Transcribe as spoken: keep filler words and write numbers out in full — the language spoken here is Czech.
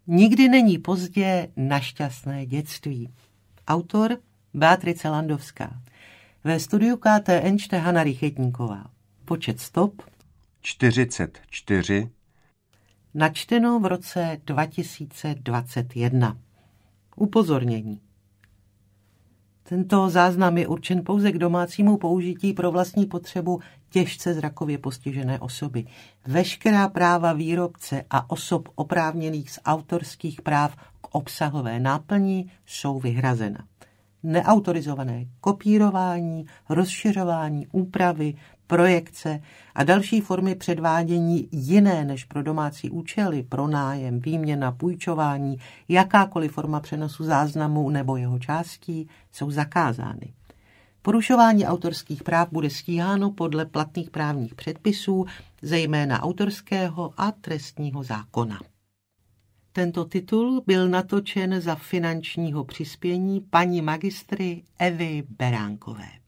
Nikdy není pozdě na šťastné dětství. Autor Beatrice Landovská. Ve studiu K T N čte Hana Rychetníková. Počet stop čtyřicet čtyři. Načteno v roce dva tisíce dvacet jedna. Upozornění. Tento záznam je určen pouze k domácímu použití pro vlastní potřebu těžce zrakově postižené osoby. Veškerá práva výrobce a osob oprávněných z autorských práv k obsahové náplni jsou vyhrazena. Neautorizované kopírování, rozšiřování, úpravy, projekce a další formy předvádění jiné než pro domácí účely, pronájem, výměna, půjčování, jakákoliv forma přenosu záznamu nebo jeho částí jsou zakázány. Porušování autorských práv bude stíháno podle platných právních předpisů, zejména autorského a trestního zákona. Tento titul byl natočen za finančního přispění paní magistry Evy Beránkové.